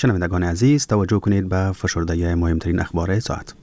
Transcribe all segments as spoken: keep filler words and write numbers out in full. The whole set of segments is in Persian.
شنوندگان عزیز، توجه کنید به فشرده مهمترین اخبار ساعت.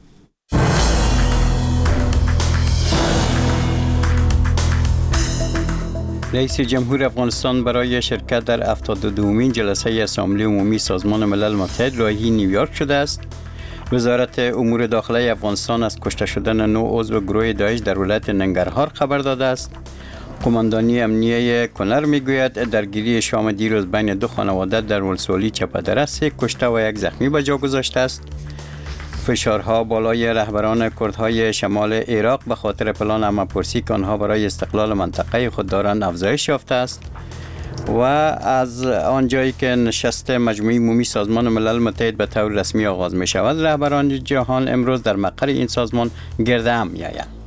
رئیس جمهور افغانستان برای شرکت در هفتاد و دومین جلسه اسامبله عمومی سازمان ملل متحد راهی نیویورک شده است. وزارت امور داخلی افغانستان از کشته شدن نو عضو گروه داعش در ولایت ننگرهار خبر داده است. قماندانی امنیه کنر میگوید درگیری شام دیروز بین دو خانواده در ولسوالی چپدره سه کشته و یک زخمی به جا گذاشته است. فشارها بالای رهبران کردهای شمال عراق به خاطر پلان همه‌پرسی که آنها برای استقلال منطقه خود دارند افزایش یافته است. و از آنجایی که نشست مجموعه عمومی سازمان ملل متحد به طور رسمی آغاز می شود، رهبران جهان امروز در مقر این سازمان گرد هم می آیند.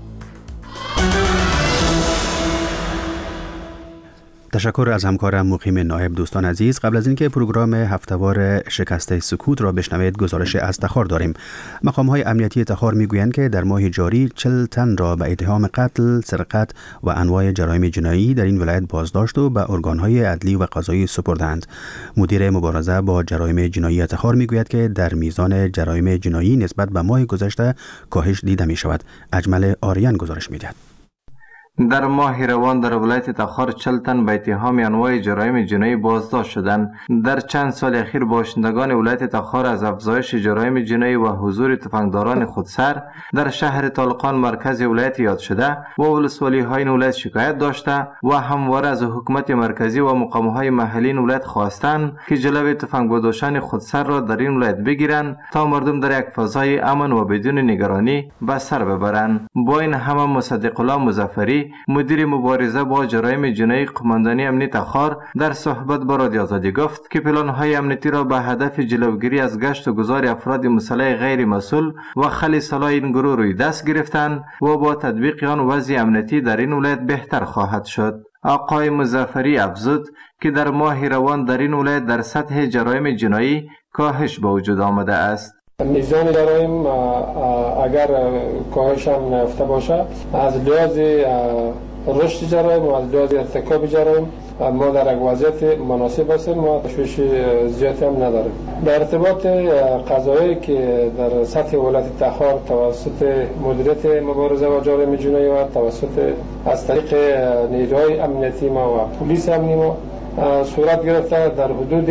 تشکر از همکارم مقیم نایب. دوستان عزیز، قبل از اینکه پروگرام هفتهوار شکست سکوت را بشنوید، گزارش از تخار داریم. مقام‌های امنیتی تخار میگویند که در ماه جاری چهل تن را به اتهام قتل، سرقت و انواع جرایم جنایی در این ولایت بازداشت و به ارگان‌های عدلی و قضایی سپردند. مدیر مبارزه با جرایم جنایی تخار میگوید که در میزان جرایم جنایی نسبت به ماه گذشته کاهش دیده می شود. اجمل آریان گزارش می‌دهد. در ماه روان در ولایت تخار چهل تن به اتهام انواع جرایم جنایی بازداشت شدند. در چند سال اخیر باشندگان ولایت تخار از افزایش جرایم جنایی و حضور تفنگداران خودسر در شهر طالقان مرکز ولایت یاد شده و ولسوالی های ولایت شکایت داشته و همواره از حکومت مرکزی و مقام های محلی ولایت خواستند که جلوی تفنگبرداشتن خودسر را در این ولایت بگیرند تا مردم در یک فضای امن و بدون نگرانی به سر ببرند. با این همه مصدق الله مظفری، مدیر مبارزه با جرایم جنایی قماندانی امنیت تخار، در صحبت با رادیو آزادی گفت که پلان‌های امنیتی را به هدف جلوگیری از گشت و گذار افراد مسلح غیر مسئول و خلی سلاح این گروه روی دست گرفتند و با تطبیق آن وضع امنیتی در این ولایت بهتر خواهد شد. آقای مظفری افزود که در ماه روان در این ولایت در سطح جرایم جنایی کاهش به وجود آمده است. میزان جرایم اگر کاهش هم نیافته باشه، از لحاظ رشد جرایم و از لحاظ ارتکاب جرایم ما در یک وضعیت مناسب هستیم و تشویش زیادی هم نداریم. در ارتباط قضایی که در سطح ولایت تخار توسط مدیریت مبارزه با جرایم جنایی و توسط از طریق نیروهای امنیتی ما و پلیس امنی ما صورت گرفته، در حدود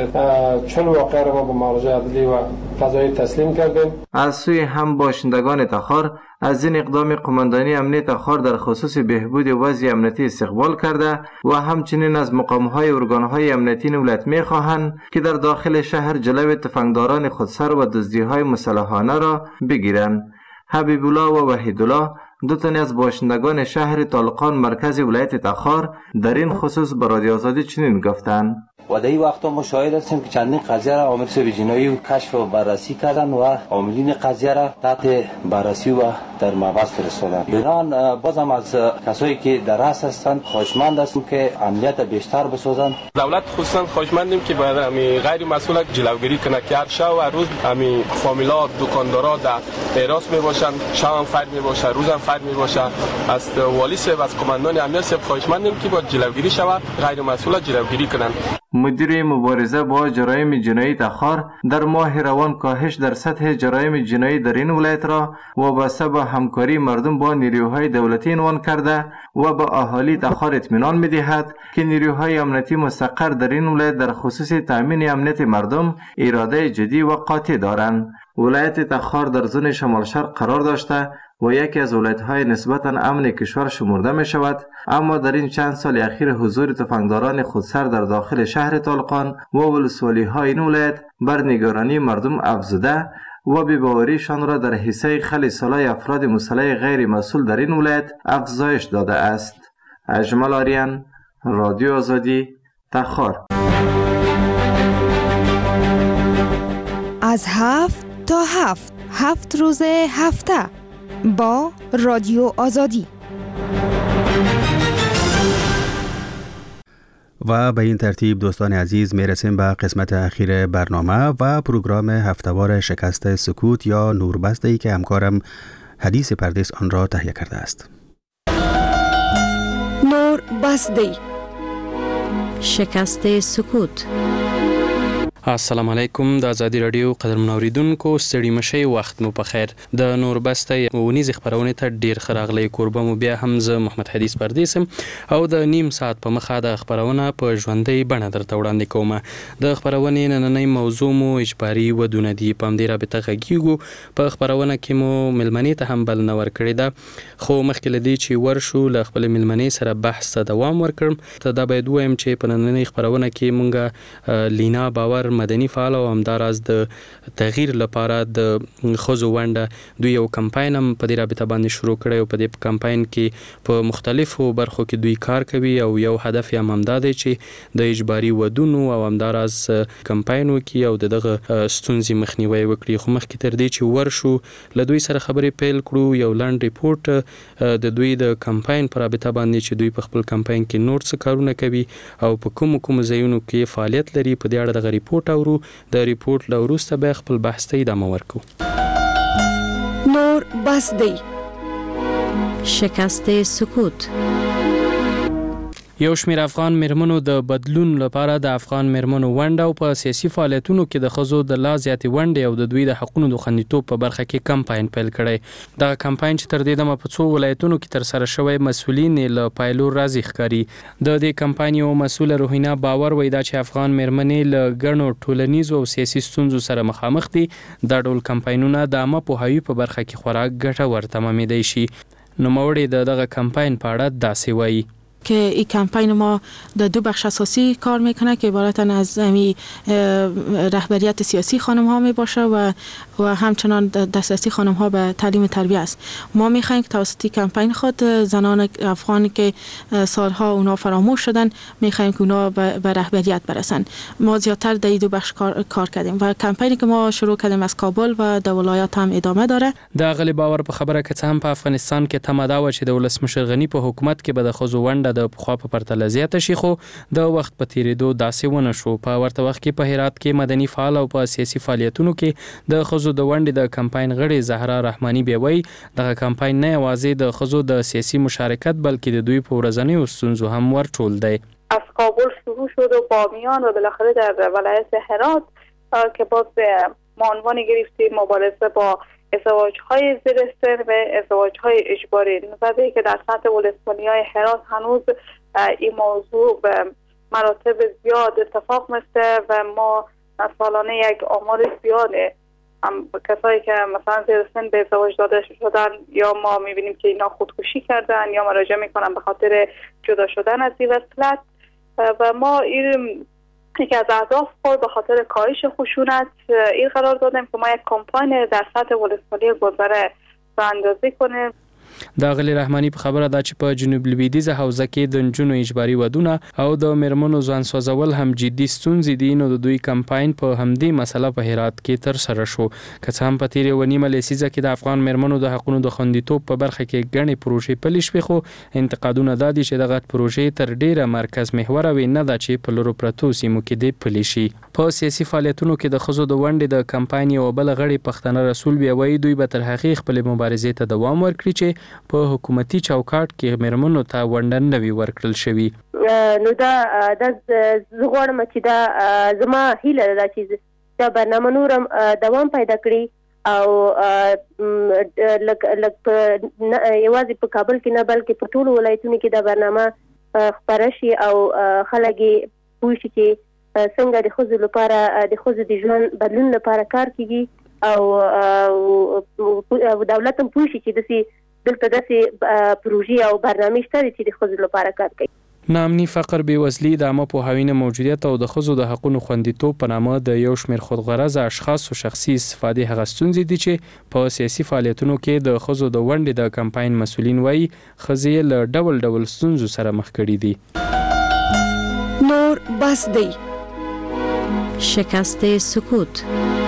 چهل واقعه را ما به معالجه عدلی و قضایی تسلیم کردیم. از سوی هم باشندگان تخار از این اقدام قماندانی امنیت تخار در خصوص بهبود وضع امنیتی استقبال کرده و همچنین از مقام‌های ارگان‌های امنیتی ولایت می‌خواهند که در داخل شهر جلوی تفنگداران خودسر و دزدی‌های مسلحانه را بگیرند. حبیب الله و وحید الله، دو تن از باشندگان شهر طالقان مرکز ولایت تخار، در این خصوص به رادیو آزادی چنین گفتند: و در این وقتا ما شاهد هستیم که چندین قضیه را عامل سوی جنایی و کشف و بررسی کردن و عاملین قضیه را تحت بررسی و در محبس فرستادن. بنابراین بازم از کسایی که در رأس هستند خواهشمند هستیم که امنیت بیشتر بسازند. دولت خصوصا خواهشمندیم که برای غیر مسئول جلوگیری کنه که هر شب و روز همین فامیلا دکاندارا در اعراض میباشند، شب هم فرد میباشه، روز هم فرد میباشه. از والی صاحب از قماندان امنیت صاحب خواهشمندیم که با جلوگیری شود، غیر مسئول جلوگیری کنند. مدیر مبارزه با جرایم جنایی تخار در ماه روان کاهش در سطح جرایم جنایی در این ولایت را وابسته به همکاری مردم با نیروهای دولتی عنوان کرده و به اهالی تخار اطمینان می‌دهد که نیروهای امنیتی مستقر در این ولایت در خصوص تامین امنیت مردم اراده جدی و قاطع دارند. ولایت تخار در زون شمال شرق قرار داشته و یکی از ولایت‌های نسبتاً امن کشور شمرده می شود، اما در این چند سال اخیر حضور تفنگداران خودسر در داخل شهر طالقان و ولسوالی‌های این ولایت بر نگرانی مردم افزوده و بی‌باوریشان را در حصه خلی سلاح افراد مسلح غیر مسئول در این ولایت افزایش داده است. اجمل آریان، رادیو آزادی، تخار. از هفت تا هفت هفت روز هفته با رادیو آزادی. و به این ترتیب دوستان عزیز میرسیم به قسمت اخیر برنامه و پروگرام هفتهوار شکست سکوت یا نوربسته‌ای که همکارم حدیث پردیس آن را تهیه کرده است. نوربسته، شکست سکوت. السلام علیکم د ازادي رادیو قدرمن اوریدونکو ستړي مشي وخت مو په خیر د نوربسته ونیز خبرونه ته ډیر خراغلی قربه مو بیا هم ز محمد حدیث پردیسم او د نیم ساعت په مخه د خبرونه په ژوندۍ بڼه درته وړاندې کوم د خبرونه نننۍ موضوع مو اجباري ودونه دي په دې رابطه غږیږو په خبرونه کې مو ملمنې ته هم بل نور کړی دا خو مخکې لدی چې ورشو ل خپل ملمنې سره بحث دوام ورکړم ته دا باید وایم چې په نننۍ خبرونه کې مونږه لینا باور مدني فعال او همداراز د تغییر لپاره د خزو ونده دوی یو کمپاین هم په دې رابطه باندې شروع کړی او په دې کمپاین کې په مختلفو برخو کې دوی کار کوي او یو هدف یې هم دا دی چې د اجباري ودونو او همداراز کمپاینو کې او دغه ستونزې مخنیوي وکړي خو مخکې تر دې چې ورشو له دوی سره خبرې پیل کړو یو لاند ریپورت د دوی د کمپاین پر رابطه باندې چې دوی په خپل کمپاین کې نور څه کارونه کوي او په کوم کوم ځایونو کې فعالیت لري په دې اړه د ریپورت اورو د ریپورت له وروسته به خپل بحث ته ادامه ورکو. نور بس دی شکست سکوت. یو شمېر افغان میرمنو د بدلون لپاره د افغان میرمنو ونډه او په سیاسي فعالیتونو کې د ښځو د لا زیاتې ونډې او د دوی د حقونو د خوندیتوب په برخه کې کمپاین پیل کړی. دغه کمپاین چې تر دې دمه په څو ولایتونو کې ترسره شوی مسؤلین له پایلو راضي ښکاري. د دې کمپاین یو مسؤله روحینا باور وایي دا چې افغان میرمنې له ګڼو ټولنیزو او سیاسي ستونزو سره مخامخ دي. دا ډول کمپاینونه د عامه پوهاوي په برخه کې خورا ګټور تمامېدای شي. نوموړی د دغه کمپاین په اړه داسې وایي که این کمپین ما در دو بخش اساسی کار میکنه که عبارتن از امی رهبریت سیاسی خانم ها می باشه و و همچنان دسترسی خانم ها به تعلیم و تربیت است. ما میخوایم که توسط کمپین خود زنان افغانی که سالها اونا فراموش شدن میخوایم که اونا به رهبریت برسن. ما زیادتر در این دو بخش کار, کار کردیم و کمپینی که ما شروع کردیم از کابل و در ولایات هم ادامه داره. دا غلی باور په خبره که څه هم په افغانستان کې تمه دا و چې د ولسمشر غنی په حکومت کې به د ښځو ونډه د پخوا په پرتله زیاته شي خو د وخت په تیریدو داسې ونه شو. په ورته وخت کې په هرات کې مدني فعال او په سیاسي فعالیتونو کې د ښځو د ونډې د کمپاین غړي زهرا رحماني بیوي دغه کمپاین نه یوازې د ښځو د سیاسي مشارکت بلکې د دوی په ورځنیو ستونزو هم ورټول دی. از کابل شروع شد و بامیان و بالاخره در ولایت هرات که باز به عنوان گرفتیم مبارزه با ازدواج‌های زیر سن و ازدواج‌های اجباری. نظری که در سطح ولسوالی‌های هرات هنوز این موضوع به مراتب زیاد اتفاق میفته و ما سالانه یک آمار زیاده کسایی که مثلا زیر سن به ازدواج داده شدن یا ما می‌بینیم که اینا خودکشی کردن یا مراجعه می‌کنن به خاطر جدا شدن از این وصلت و ما این یکی از اهداف خود به خاطر کاهش خشونت این قرار دادیم که ما یک کمپاین در سطح ولسوالی گذره راهاندازی کنیم. دا غلی رحمانی په خبره ده چې په جنوب لویدیځه حوزه کې د نجونو اجباري ودونه او د میرمنو ځوان سوځول هم جدي ستونزې دي نو د دوی کمپاین په همدې مسله په هرات کې تر سره شو. که څه هم په تیرې ونیمه لسیزه کې د افغان میرمنو د حقونو د خوندیتوب په برخه کې ګڼې پروژې پلي شوې خو انتقادونه دا دي چې دغه پروژې تر ډیره مرکز محوره وي نه ده چې په لرو پرتو سیمو کې دې پلي شي. په سیاسي فعالیتونو کې د ښځو د ونډې د کمپاین یو بل غړي پښتنه رسول بیا وایي دوی به تر هغې خپلې مبارزې ته دوام ورکړي چې په حکومتي چوکاټ کې میرمنو ته ونډه نه وي ورکړل شوی. نو دا د زه غواړم چې دا زما هیله ده چې دا برنامه نورم دوام پیدا کړي او لکه یوازې په کابل کې نه بلکې په ټولو ولایتونو کې دا برنامه خپاره شي او خلک یې پوه شي چې څنګه د ښځو لپاره د ښځو د ژوند بدلون لپاره کار کیږي او دولت هم پوه شي چې داسې دلته داسې پروژې او برنامې شته چې د ښځو لپاره کار کوي. ناامني، فقر، بېوزلي، د عامه پوهاوي نه موجودیت او د ښځو د حقونو خوندیتوب په نامه د یو شمېر خودغرضه اشخاصو شخصي استفادې هغه ستونزې دي چې په سیاسي فعالیتونو کې د ښځو د ونډې د کمپاین مسؤلین وایي ښځې یې له ډول ډول ستونزو سره مخ کړي دي. نور بس دی. شکست سکوت.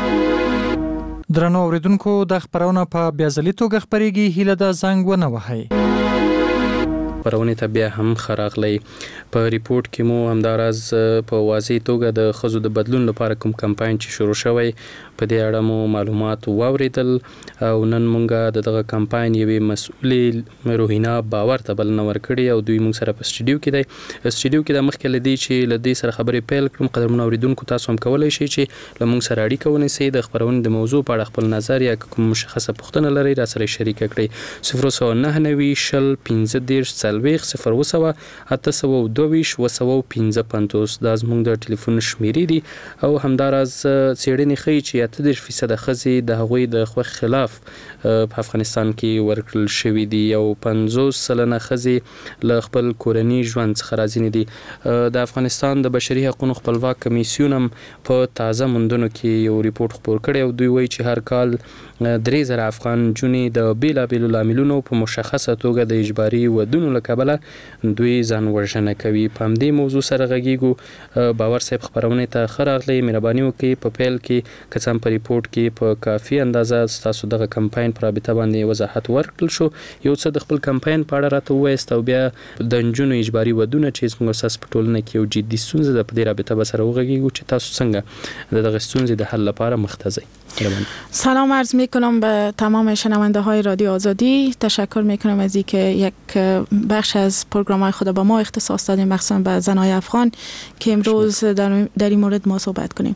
درنو اوریدونکو د خبرونه په بیازلي توګه خبريږي هیله د زنګ ونه وهي. خبرونه ته بیا هم خراغلی. په ریپورت کې مو همداراز په واضح توګه د خزو د بدلون لپاره کوم کمپاین چې شروع شوی په دې اړه مو معلومات واوریدل او نن مونږه دغه کمپاین یوې مسؤلې روحینا باور ته بلنه ورکړې او دوی مونږ سره په سټوډیو کې دی سټوډیو کې د مخکې لدی چې لدی سره خبرې پیل کړم. قدرمن اوریدونکو تاسو هم کولای شئ چې له مونږ سره اړیکه ونیسئ د خبرونې د موضوع په اړه خپل نظر یا کوم مشخصه پوښتنه لرئ را سره شریک کړئ. صفر سوه نهه نوي شل پنځه دېرش څلوېښت صفر اوه سوه اته سوه دوه ویشت اوه سوه پنځه پنځوس دا زموږ د ټلیفون شمیرې دي او همداراز څېړنې ښیي چې اته دېرش فیصده ښځې د هغوی د خوښ خلاف په افغانستان کې ورکړل شوي دي او پنځوس سلنه ښځې له خپل کورني ژوند څخه راځینې دي. د افغانستان د بشري حقوقو خپلواک کمیسیون هم په تازه موندنو کې یو ریپورت خپور کړی او دوی وایي چې هر کال درې زره افغان جونې د بیلابیلو لاملونو په مشخصه توګه د اجباري ودونو له کبله دوی ځان وژنه کوي. په همدې موضوع سره غږیږو. باور صاحب خبرونه ته ښه راغلی. مهرباني وکړئ په پیل کې که څه هم په ریپورت کې په کافي اندازه ستاسو دغه کمپاین په رابطه باندې وضاحت ورکړل شو. یو څه د خپل کمپاین په اړه راته ووایاست او بیا د نجونو اجباري ودونه چې زموږ ستاسو په ټولنه کې یو جدي ستونزه ده په دې رابطه به سره وغږیږو چې تاسو څنګه د دغه ستونزې د حل لپاره مخته ځئ. سلام عرض میکنم به تمام شنونده های رادیو آزادی. تشکر میکنم از اینکه یک بخش از برنامه های خود با ما اختصاص دادیم مخصوصا به زنای افغان که امروز در, در این مورد ما صحبت کنیم.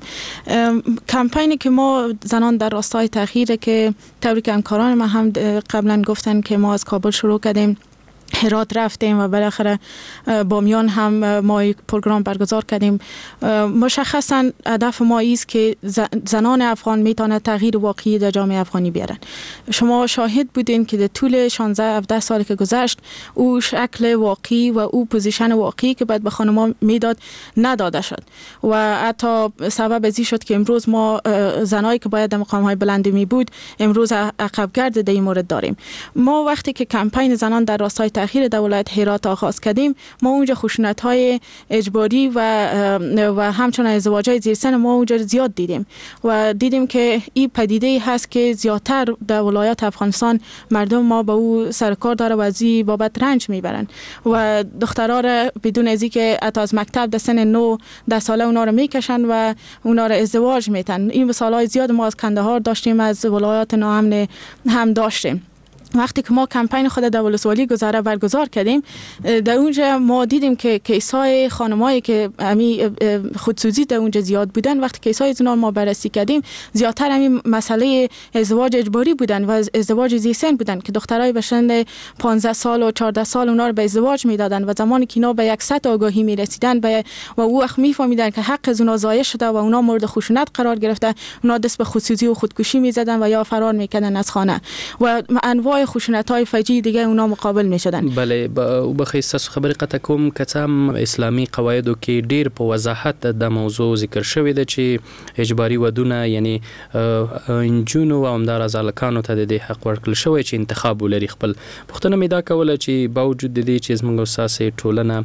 کمپینی که ما زنان در راستای تغییر که طوری که همکاران ما هم قبلا گفتن که ما از کابل شروع کردیم، هرات رفتیم و بالاخره بامیان هم ما یک پروگرام برگزار کردیم. مشخصا هدف ما است که زنان افغان میتونه تغییر واقعی در جامعه افغانی بیارن. شما شاهد بودین که در طول شانزده هفده سالی که گذشت او شکل واقعی و او پوزیشن واقعی که باید به خانم‌ها میداد نداده شد و حتی سبب ازی شد که امروز ما زنایی که باید در مقام‌های بلند می بود امروز عقبگرد در این مورد داریم. ما وقتی که کمپین زنان در راستای تغییر در ولایت هرات آغاز کردیم، ما اونجا خشونت‌های اجباری و و همچنین ازدواج‌های زیر سن ما اونجا زیاد دیدیم و دیدیم که این پدیده هست که زیادتر در ولایت افغانستان مردم ما به او سرکار داره و از این بابت رنج میبرن و دخترها را بدون از اینکه حتی از مکتب در سن نه ده ساله اونا رو میکشن و اونا رو ازدواج میتن. این مثالای زیاد ما از کندهار داشتیم، از ولایات ناامن هم داشتیم. وقتی که ما کمپین خود در ولسوالی گذره برگزار کردیم، در اونجا ما دیدیم که کیسای خانمایی که امی خودسوزی در اونجا زیاد بودن. وقتی کیسای از اونا ما بررسی کردیم، زیادتر همین مسئله ازدواج اجباری بودن و ازدواج زیر سن بودن که دخترای به سن پانزده سال و چهارده سال اونا رو به ازدواج میدادن و زمانی که اینا به یک سطح آگاهی میرسیدن به و او وقت میفهمیدن که حق از اونا ضایع شده و اونا مورد خشونت قرار گرفته، اونا دست به خودسوزی و خودکشی میزدن و یا فرار میکردن از خانه و انواع خشونت‌های فجیع دیگه اونا مقابل میشدن. بله بخیر تاسو خبرې قطع کوم که څه هم اسلامي قواعدو کې ډیر په وضاحت د موضوع ذکر شوی دی چې اجباري ودونه یعنی انجونو او همداراز الکانو ته د حق ورکړل شوی چې انتخاب ولري خپل. پښتنه مې دا کوله چې باوجود د دې چې زموږ اساسي ټولنه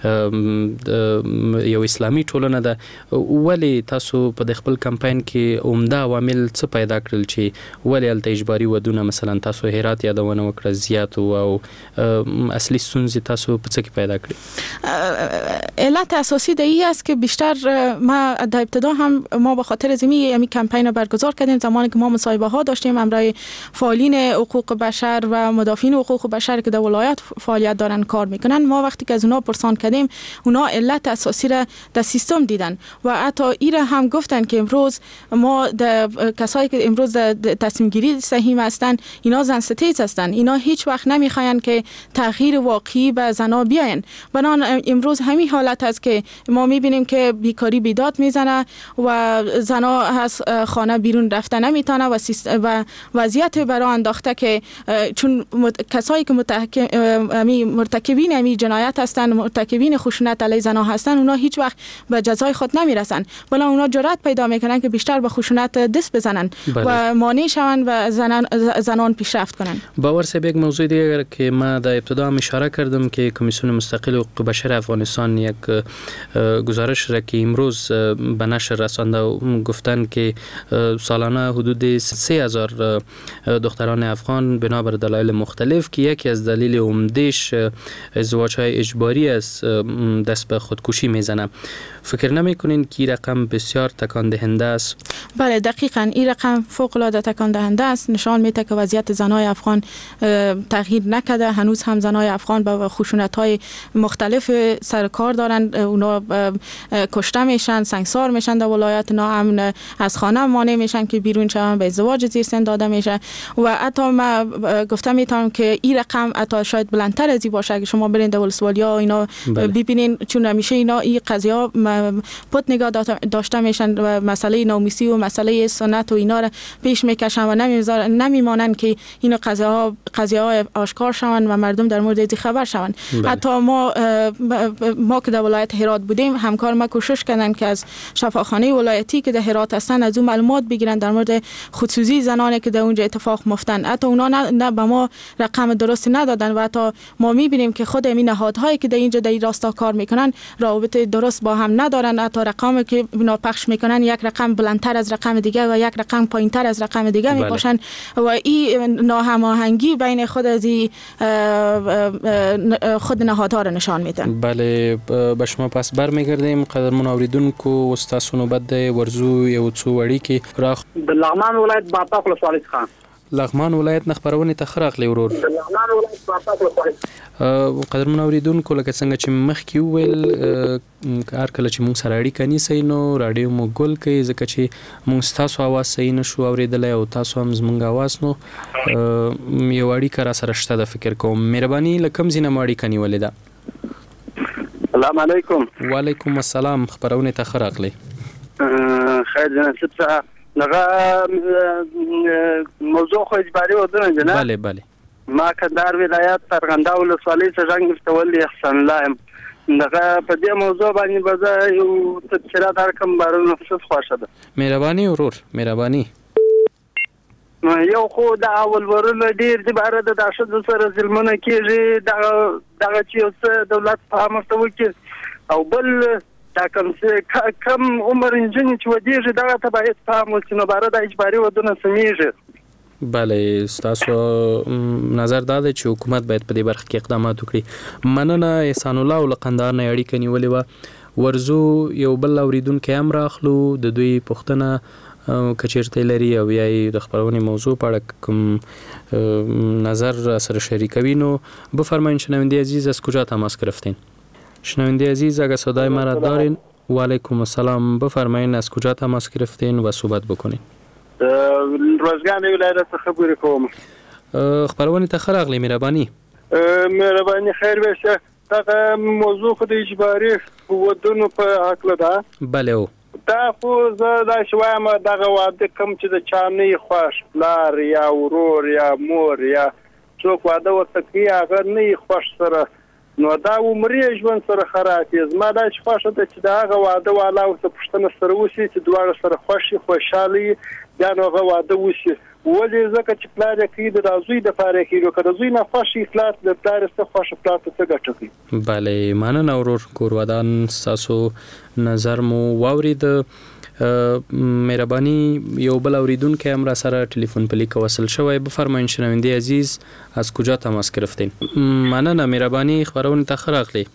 یو اسلامي ټولنه ده، ولی تاسو په خپل کمپاین کې عمده عوامل څه پیدا کړل چې ولی الته اجباري ودونه مثلا تاسو هرات یادونه وکړه زیات او اصلي ستونزې تاسو په څه کې پیدا کړې؟ علت اساسی د این است که بیشتر ما در ابتدا هم ما به خاطر زمین یعنی کمپین برگزار کردیم زمانی که ما مصاحبه ها داشتیم همراه فعالین حقوق بشر و مدافعین حقوق بشر که در ولایت فعالیت دارن کار میکنن. ما وقتی که از اونا پرسان کردیم، اونا علت اساسی را در سیستم دیدن و حتی این را هم گفتن که امروز ما در کسایی که امروز در تصمیم گیری سهیم هستن اینا زن ستیز هستن، اینا هیچ وقت نمیخواین که تغییر واقعی به زنا بیاین. بنان امروز همین حالت است که ما میبینیم که بیکاری بیداد میزنه و زنا از خانه بیرون رفتن نمیتونه و و وضعیت برای انداخته که چون کسایی که مرتکبین امی جنایت هستن، مرتکبین خشونت علیه زنا هستن، اونا هیچ وقت به جزای خود نمیرسن، بلکه اونا جرأت پیدا میکنن که بیشتر به خشونت دست بزنن و مانع شون و زنان زنان پیشرفت کنن. باور صاحب یک موضوع دیگر که ما در ابتدا هم اشاره کردم که کمیسیون مستقل حقوق بشر افغانستان یک گزارش را که امروز به نشر رسانده و گفتن که سالانه حدود سه هزار دختران افغان بنابر دلایل مختلف که یکی از دلیل عمدهش ازدواج‌های اجباری است دست به خودکشی میزنه. فکر نمی‌کنین که این رقم بسیار تکان دهنده است؟ بله دقیقاً این رقم فوق العاده تکان دهنده است. نشان میده که وضعیت زنای افغان تغییر نکرده. هنوز هم زنای افغان با خشونت‌های مختلف سر کار دارن. اونا کشته میشن، سنگسار میشن، در ولایت ناامن از خانه مانع میشن که بیرون شون، به ازدواج زیر سن داده میشه. و حتی ما گفتم میتونم که این رقم حتی شاید بلندتر از این باشه. اگه شما برین در ولسوالیا اینا ببینین، چون همیشه اینا این قضیه پت نگاه داشته میشن و مسئله ناموسی و مسئله سنت و اینا را پیش میکشن و نمیذارن، نمیمانن که اینا قضیه ها قضیه ها آشکار شون و مردم در مورد این خبر شون. بله. حتی ما ما که در ولایت هرات بودیم، همکار ما کوشش کردن که از شفاخانه ولایتی که در هرات هستن از اون معلومات بگیرن در مورد خصوصی زنانی که در اونجا اتفاق مفتن. حتی اونا نه, نه به ما رقم درستی ندادن و حتی ما میبینیم که خود این نهادهایی که در اینجا در این راستا کار میکنن رابط درست با هم ندارن. حتی رقمی که اینا پخش میکنن یک رقم بلندتر از رقم دیگه و یک رقم پایینتر از رقم دیگه بله. میباشن و این ناهماهنگی بین خود از خود نهادها را نشان میده. بله به شما پس برمیگردیم. قدرمن اوریدونکو استاسو نوبت د ورزو یو څو اړیکې راخ د لغمان ولایت باطاق ولسوالۍ څخه. لغمان ولایت نخبرونه ته خراغلی ورور. د لغمان ولایت باطاق ولسوالۍ. قدرمن اوریدونکو لکه څنګه چې مخکې وویل هر کله چې موږ سره اړیکه نیسئ نو راډیو مو ګل کوي ځکه چې موږ ستاسو اواز صحیح نشو اورېدلی او تاسو هم زموږ اواز نو یو اړیکه را سره شته د فکر کوم. مهرباني له کوم ځای نه مو اړیکه نیولې ده؟ السلام علیکم. وعلیکم السلام. خبرونه ته ښه راغلی. خیر جناب صاحب نغه موضوع خو اجباري ودونه جناب. بله بله. ما کندهار ولایت فرغنده ولسوالۍ څخه څنګه فتول احسان الله نغه په دې موضوع باندې به یو تفصیلات درکم بارو نفس خوښه ده. مهرباني ورور مهرباني. یو خو د اول ورل ډیر د بار د داشه سره ظلمونه کیږي دغه دغه چې دولت په امرته وکړي او بل دا کوم کم عمر انجن چې ودیږي دغه ته باید فهم وکړي نو بار د اجباري ودونه سمېږي. بله ستاسو نظر دا دی چې حکومت باید په دې برخه کې اقدامات وکړي. مننه. احسان الله له قندهار نه اړیکه نیولې وه. ورزو یو بل اوریدونکی هم راخلو د دوی پوښتنه که چیرته لري او یا د خبرونې موضوع په اړه کوم نظر سره شریکوی نو بفرمایید. شنونده عزیز از کجا تماس گرفتین؟ شنونده عزیز اگر صدای مرا دارین. و علیکم السلام. بفرمایید از کجا تماس گرفتین و صحبت بکنین. روزگان ولایت څخه خبرې کوم. خبرونه ته خراغلی مهرباني. مهرباني خیر بشه. دا موضوع خو د اجباري ودونو په حق ده. بله او دا خو زه دا شوایم دغه واده کوم چې د چا نه خوښ لار یا ورور یا مور یا څوک واده ورته کوي هغه نه خوښ سره نو دا عمرې ژوند سره خرابې. زما دا خوښه ده چې دا هغه واده والا ورته پوښتنه سره وشي چې دواړه سره خوښ خوشحالي یا نو هغه واده وشي. ولې ځکه چې پلار یې کوي د زوی د پاره کوي که د زوی نه خوښ اخلاص د پلار څخه خوښ پلار ته څه ګټه کوي. بله مننه ورور کورودان ستاسو نظر مو واورید. مهرباني یو بل اوریدونکی هم را سره ټلیفون په لیک وصل شوی. بفرمایید شنونده عزیز از کجا تماس گرفتین؟ مننه. مهرباني خبرونه ته ښه راغلی.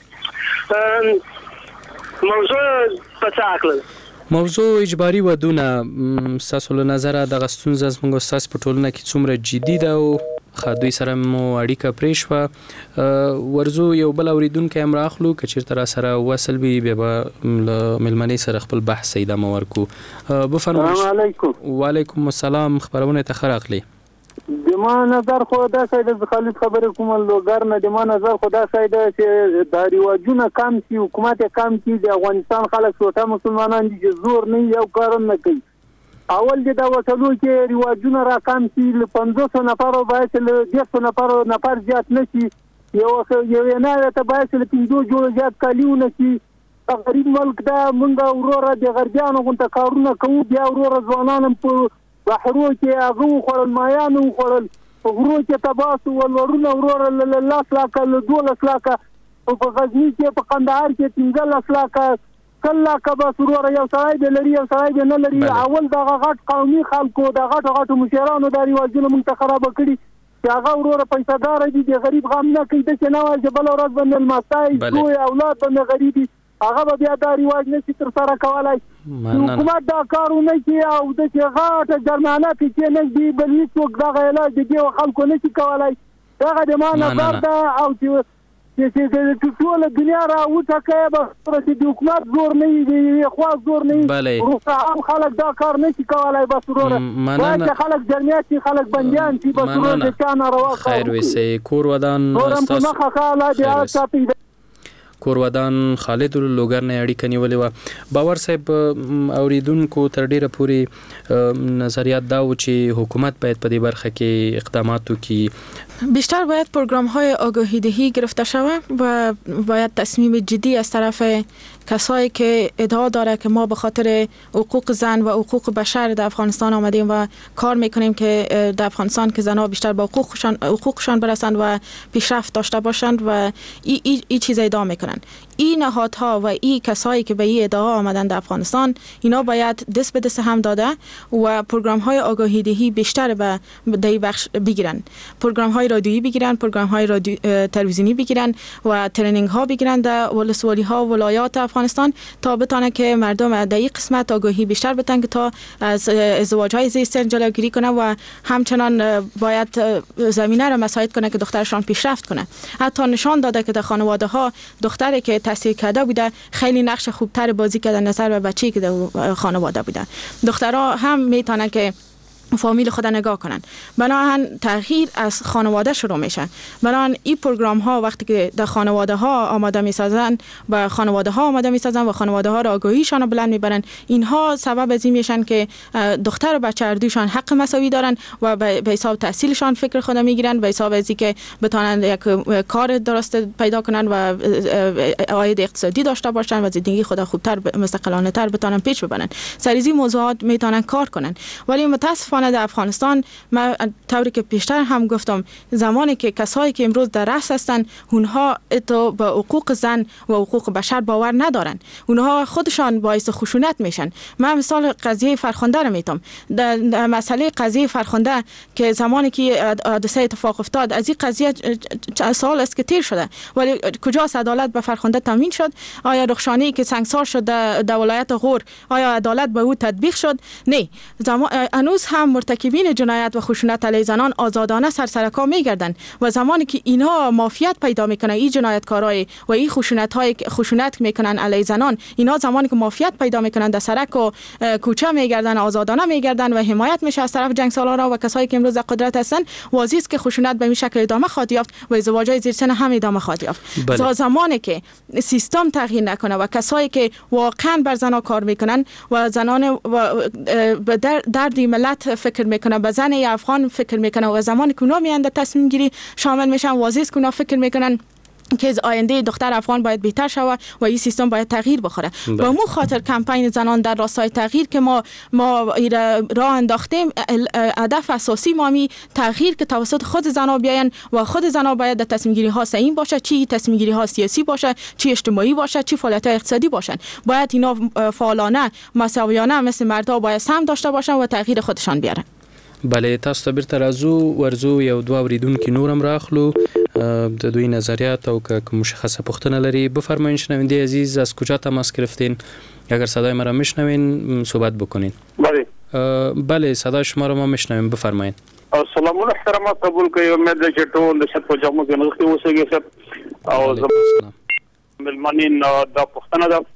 موضوع په څه اړه موضوع اجباري ودونه ستاسو له نظره دغه ستونزه زموږ ستاسو په ټولنه کې څومره جدي ده او خدای سره مو اړیکه پرې شوه. ورزو یو بل اوریدونکی هم راخلو که چېرته را سره وصل وي بیا به له مېلمنې سره خپل بحث ادامه ورکړو. بفرمایئ. السلام علیکم. وعلیکم السلام. خبرونه ته ښه راغلی. د ما نظر خو دا ځای د خالد خبرې کوم لوګر نه د ما نظر خو دا ځای د چې د رواجونه کم شي حکومت کم شي د افغانستان خلک ټوټه مسلمانان دي چې زور نه یو کار نه کوي. اول د دا وسلو کې رواجونه را کم شي له پنځوس نفرو باید له دېرش نفرو نفر زیات نه شي. یو یو نه ته باید له پنځو جوړو زیات کالیونه شي. غریب ملک دا مونږ وروره د غربیانو غونته کارونه کوو بیا وروره ځوانان په بحرو کې هغه خوړل مایانو خوړل غرو کې تباسو ولورونه وروره لاس لاکه له دولس لاکه او په غزني کې په قندهار کې پنځلس لاکه کله کبه سرور یو سړی د لري یو سړی د نه لري اول دغه غټ قومي خلکو د غټ غټ مشرانو د ریواجونو موږ ته خراب کړي چې هغه وروره پیسادار دي د غریب غم نه کوي د چې نه جبل ورځ باندې الماسای دوی اولاد باندې غریبي هغه به بیا دا ریواج نشي تر سره کولای حکومت دا کارونه کوي او د چې غټ جرمانه کې نه دی بل هیڅ دغه علاج دی خلکو نشي کولای دغه د ما نظر دا او چې چې ټول دنیا را وټکه به چې د حکومت زور نه وي خو زور نه وي روسه خلک دا کار نشي کولای بس وروره باید خلک جمعیت شي خلک بندیان شي بس وروره د چا ناروا خیر وسه کور ودان کور ودان خالد لوګر نه اړیکه نیولې و باور صاحب اوریدونکو تر ډیره پورې نظریات دا و چې حکومت باید په دې برخه کې اقدامات وکړي بیشتر باید پروگرام های آگاهی دهی گرفته شود و باید تصمیم جدی از طرف کسایی که ادعا داره که ما به خاطر حقوق زن و حقوق بشر در افغانستان آمدیم و کار میکنیم که در افغانستان که زنها بیشتر با حقوقشان حقوقشان برسند و پیشرفت داشته باشند و این ای, ای چیز ادعا میکنن. این نهادها و این کسایی که به این ادعا آمدن در افغانستان اینا باید دست به دست هم داده و پروگرام های آگاهی دهی بیشتر به دهی بخش بگیرن، پروگرام های رادیویی بگیرن، پروگرام های رادیو تلویزیونی بگیرن و ترنینگ ها بگیرن در ولسوالی ها ولایات افغانستان تا بتونه که مردم در این قسمت آگاهی بیشتر بدن که تا از ازدواج های زیستن جلوگیری کنه و همچنان باید زمینه را مساعد کنه که دخترشان پیشرفت کنه. حتی نشان داده که در خانواده ها دختری که تحصیل کرده بوده خیلی نقش خوبتر بازی کرده نظر به بچه‌ای که در خانواده بوده. دخترها هم میتونن که فامیل خود نگاه کنن. بنابراین تغییر از خانواده شروع میشه. بنابراین این پروگرام ها وقتی که در خانواده ها آماده میسازن و خانواده ها آماده میسازن و خانواده ها را آگاهیشان رو بلند میبرن، اینها سبب از این میشن که دختر و بچه هر دوشان حق مساوی دارن و به حساب تحصیلشان فکر خود میگیرن، به حساب از اینکه بتونن یک کار درست پیدا کنن و عاید اقتصادی داشته باشن و زندگی خود خوبتر مستقلانه تر بتونن پیش ببرن. سریزی موضوعات میتونن کار کنن. ولی متاسفانه در افغانستان ما طوری که پیشتر هم گفتم زمانی که کسایی که امروز در رأس هستن اونها تو به حقوق زن و حقوق بشر باور ندارن، اونها خودشان باعث خشونت میشن. من مثال قضیه فرخنده رو میتم. در مسئله قضیه فرخنده که زمانی که حادثه اتفاق افتاد از این قضیه سال است که تیر شده ولی کجاست عدالت به فرخنده تامین شد؟ آیا رخشانی که سنگسار شد در ولایت غور آیا عدالت به او تطبیق شد؟ نه. زمان هنوز هم مرتکبین جنایت و خشونت علیه زنان آزادانه سرسرکا میگردن و زمانی که اینها مافیات پیدا میکنن این جنایتکارای و این خشونت های خشونت میکنن علیه زنان، اینها زمانی که مافیات پیدا میکنن در سرک و کوچه میگردن آزادانه میگردن و حمایت میشه از طرف جنگ سالارا و کسایی که امروز در قدرت هستن، واضحه است که خشونت به این شکل ادامه خواهد یافت و ازدواج‌های زیر سن هم ادامه خواهد یافت. بله. زمانی که سیستم تغییر نکنه و کسایی که واقعا بر زنان کار میکنن و زنان و به درد ملت فکر میکنه، به زن افغان فکر میکنه و زمانی که اونا میاند تصمیم گیری شامل میشن واضحه است که اونا فکر میکنن که از آینده دختر افغان باید بهتر شود و این سیستم باید تغییر بخوره. با مو خاطر کمپین زنان در راستای تغییر که ما ما راه انداختیم، هدف اساسی ما می تغییر که توسط خود زنان بیاین و خود زنان باید در تصمیم گیری ها سعیم باشه، چی تصمیم گیری ها سیاسی باشه، چی اجتماعی باشه، چی فعالیت اقتصادی باشن. باید اینا فعالانه مساویانه مثل مردها باید سهم داشته باشن و تغییر خودشان بیارن. بله، تاسو ته بیرته راځو ورزو یو دوه اوریدونکي نورم راخلو د دوی نظریات او که مشخصه پوښتنه لري بفرمایید. شنونده عزیز از کجا تماس گرفتین؟ اگر صدای مرا میشنوین صحبت بکنین. بله بله صدای شما رو ما میشنویم، بفرمایید. سلام علیکم احترامات قبول کوي. امید ده چې ټول د شت په جامو کې نغښتي اوسېږي صاحب او ملمنین دا پوښتنه ده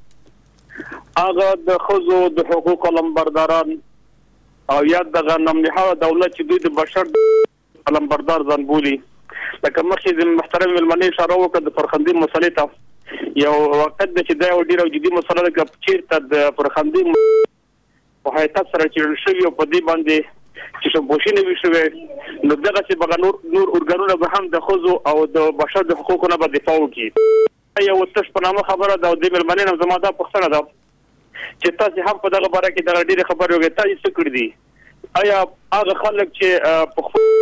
هغه د خزو د حقوق علمبرداران او یاد دغه نمنها دولت چې دوی د بشر علمبردار ځان بولي. لکه مخکې د محترم ملمنې اشاره وکړه د فرخندي مسلې ته یو وخت د چې دا یو ډیره جدي مسله ده چې چیرته د فرخندي په حیثیت سره چیرل شوي او په دې باندې چې شمبوشي نه وي شوی نو دغه چې بغا نور نور ارګانونه به هم د خزو او د بشر د حقوقو نه به دفاع وکړي. یو تش په نامه خبره ده د ملمنې نه زما دا پوښتنه ده چې تاسو هم په دغه باره کې د ډېرې خبرې وکړې، تاسو څه کړی دي؟ آیا هغه خلک چې په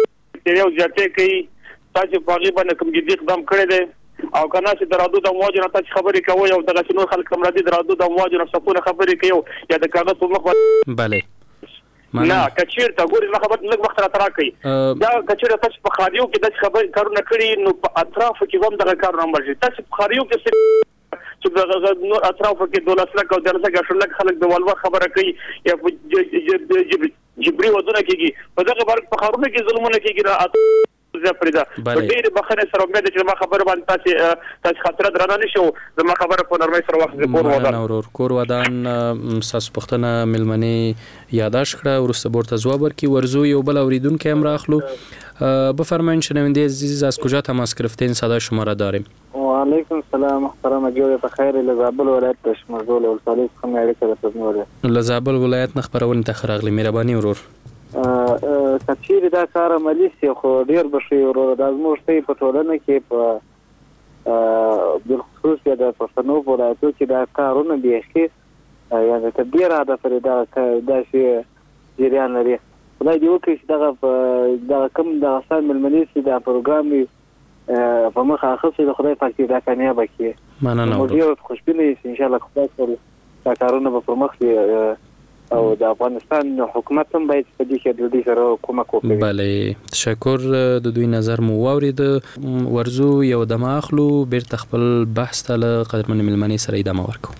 تیری او زیاتې کوي تاسو په هغه باندې کوم جدي اقدام کړی دی او کنه چې درادو د امواج نه تاسو خبرې کوي او دغه نور خلک کوم راځي درادو د امواج نه څخه خبرې کوي یا د کاغذ په مخ bale نه کچیر ته ګوري ما خبر لږ وخت را ترا کوي دا کچیر تاسو په خاریو کې د خبر کارونه کړی نو په اطراف کې هم دغه کارونه مرجي تاسو په خاریو کې چې دغه نو اطراف کې دولس لک او درځه شلک خلک د والوا خبره کوي یا جبري ودونه کېږي په دغه بار په خارونه کې ظلمونه کېږي زه پرېدا ډېر بخنه سره امید چې ما خبر باندې تاسو تاسو خاطر درنه نشو زما خبره په نرمۍ سره وخت کور ودان اورور کور ودان ساس پختنه ملمنی یاداش کړه ورسته ورته جواب ورکړي ورزو یو بل اوریدونکو هم راخلو بفرمایید شنونده عزیز از کجا تماس گرفتین صدا شما را داریم و علیکم السلام محترم جوړ په خیر لزابل ولایت تشمرزول او صالح څخه اړیکه راځنوره لزابل ولایت نخبرونه تخراغلی مهرباني ورور کچیر دا کار عملی سی خو ډیر بشي ورور د ازموشتي په ټولنه کې په بل خصوص د پښتنو ولایتو کې دا کارونه بيخي یا د تدبیر هدف لري دا دا شی جریان لري خدای دې وکړي چې دا دا کوم د آسان ملمنی سي دا پروګرام په مخه اخلي د خدای پاک دې دا کامیاب کړي مننه مو ډیر خوشبینه ان شاء الله خدای سره دا کارونه په مخه او د افغانستان حکومت هم باید په دې کې د دې سره کومک وکړي. بله تشکر د دوی نظر مو واورید ورزو یو دمه اخلو بیرته خپل بحث ته له قدرمن ملمنې سره ادامه ورکو.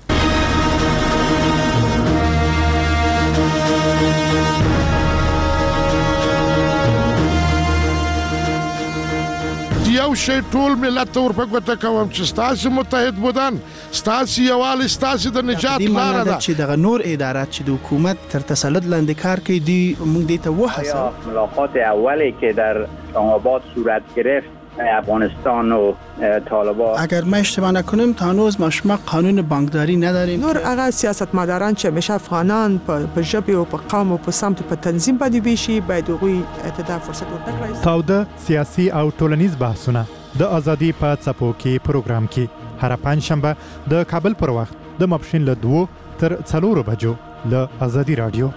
یو شی ټول ملت ته ورپګوته کوم چې ستاسو متحد بودن ستاسو یوالي ستاسو د نجات لاره ده چې دغه نور ادارات چې د حکومت تر تسلط لاندې کار کوي دی موږ دې ته وحسه ملاقات اولی که در آباد صورت گرفت افغانستان و طالبان اگر ما اشتباه نکنیم تا هنوز ما قانون بانکداری نداریم نور هغه سیاستمداران چې همیشه افغانان په ژبه او په قوم او په سمت په تنظیم باندې ویشي باید هغوی ته فرصت ورکړي. تاوده سیاسي او ټولنیز بحثونه د ازادي په څپو کې پروګرام کې هر پنځشنبه د کابل پر وخت د ماپښین له دوه تر څلورو بجو له ازادي رادیو.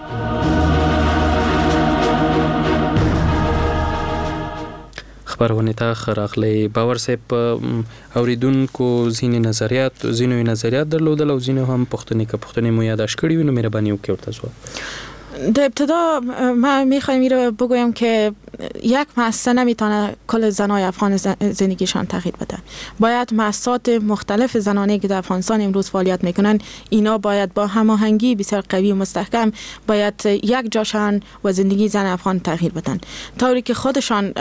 خبرونه ته خراغلی باور صاحب اوریدونکو زینې نظریات زینوی نظریات درلودل او زینو هم پښتني که پښتني مو یاداش کړی وینو مهرباني وکړئ ورته زو. در ابتدا من میخوایم این رو بگویم که یک مؤسسه نمیتونه کل زنای افغان زندگیشان تغییر بده. باید مؤسسات مختلف زنانه که در افغانستان امروز فعالیت میکنن اینا باید با هماهنگی بسیار قوی و مستحکم باید یک جاشان و زندگی زن افغان تغییر بدن طوری که خودشان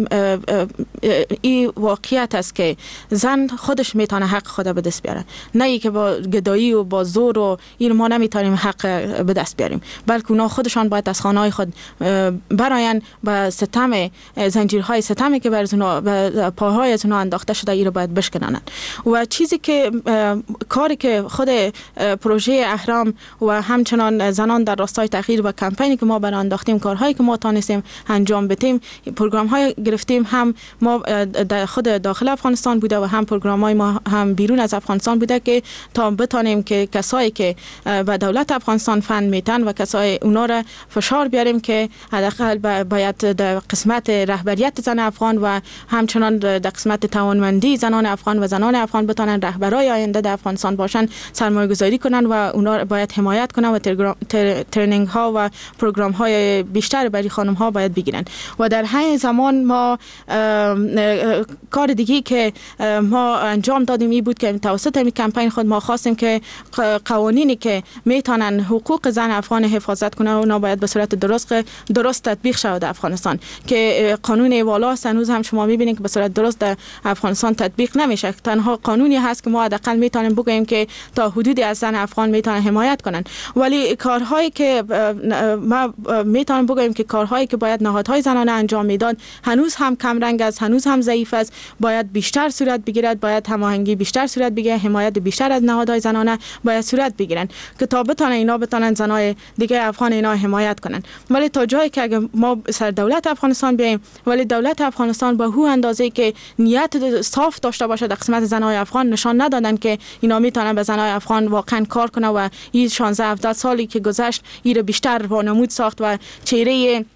این واقعیت است که زن خودش میتونه حق خود به دست بیاره، نه ای که با گدایی و با زور و این ما نمیتونیم حق به دست بیاریم، بلکه اونا خودشان باید از خانه‌های خود براین و ستم زنجیرهای ستمی که بر پاهای از اونا انداخته شده ای رو باید بشکنن. و چیزی که کاری که خود پروژه اهرام و همچنان زنان در راستای تغییر و کمپینی که ما برای انداختیم، کارهایی که ما تانستیم انجام بدیم، پروگرام‌های گرفتیم، هم ما در خود داخل افغانستان بوده و هم پروگرام‌های ما هم بیرون از افغانستان بوده که تا بتانیم که کسایی که به دولت افغانستان فند میتن و کسای اونا را فشار بیاریم که حداقل باید در قسمت رهبریت زن افغان و همچنان در قسمت توانمندی زنان افغان و زنان افغان بتانن رهبرای آینده در افغانستان باشن، سرمایه گذاری کنن و اونا باید حمایت کنن و ترنینگ ها و پروگرام های بیشتر برای خانم ها باید بگیرن. و در همین زمان ما کار دیگه که ما انجام دادیم این بود که توسط این کمپین خود ما خواستیم که قوانینی که میتونن حقوق زن افغان حفاظت کنن اونا باید به صورت درست درست تطبیق شود در افغانستان، که قانون والا هنوز هم شما میبینید که به صورت درست در افغانستان تطبیق نمیشه. تنها قانونی هست که ما حداقل میتونیم بگیم که تا حدودی از زن افغان میتونن حمایت کنن، ولی کارهایی که ما میتونم بگم که کارهایی که باید نهادهای زنانه انجام میداد هنوز هم کم رنگ است، هنوز هم ضعیف است، باید بیشتر صورت بگیرد، باید هماهنگی بیشتر صورت بگیره، حمایت بیشتر از نهادهای زنانه باید صورت بگیرن که تا بتونن اینا بتونن زنای دیگه افغان اینا حمایت کنن. ولی تا جایی که اگه ما سر دولت افغانستان بیایم، ولی دولت افغانستان به هو اندازه که نیت صاف داشته باشه در قسمت زنای افغان نشان ندادن که اینا میتونن به زنای افغان واقعا کار کنه و این شانزده هفده سالی که گذشت این بیشتر وانمود ساخت و چهره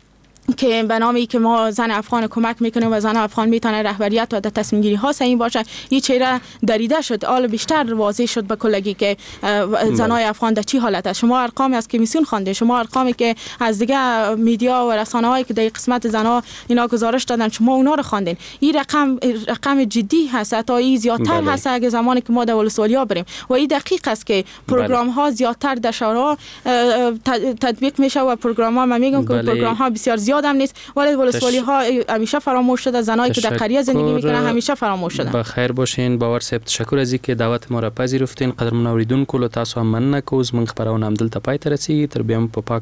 که به نامی که ما زن افغان کمک میکنیم و زن افغان میتونه رهبریت و در تصمیم گیری ها سعی باشه، این چهره دریده شد. حالا بیشتر واضح شد به کلگی که زنای افغان در چی حالت است. شما ارقام از کمیسیون خوانده، شما ارقامی که از دیگه میدیا و رسانه هایی که در قسمت زنها اینا گزارش دادن شما اونا رو خواندین. این رقم رقم جدی هست، تا این زیادتر بله. هست اگه زمانی که ما در ولسوالی‌ها بریم و این دقیق است که پروگرام ها زیادتر در شهرها تطبیق میشه و پروگرام ها من میگم که پروگرام ها بسیار زیاد هم نیست، ولی ولسوالی ها همیشه فراموش شده. زنایی که در قریه زندگی میکنن همیشه فراموش شدن. بخیر باشین. باور صاحب تشکر از اینکه دعوت ما را پذیرفتین. قدرمن اوریدونکو له تاسو هم مننه کوم. زموږ خبرونه هم دلته پای ته رسیږي. تر بیا هم په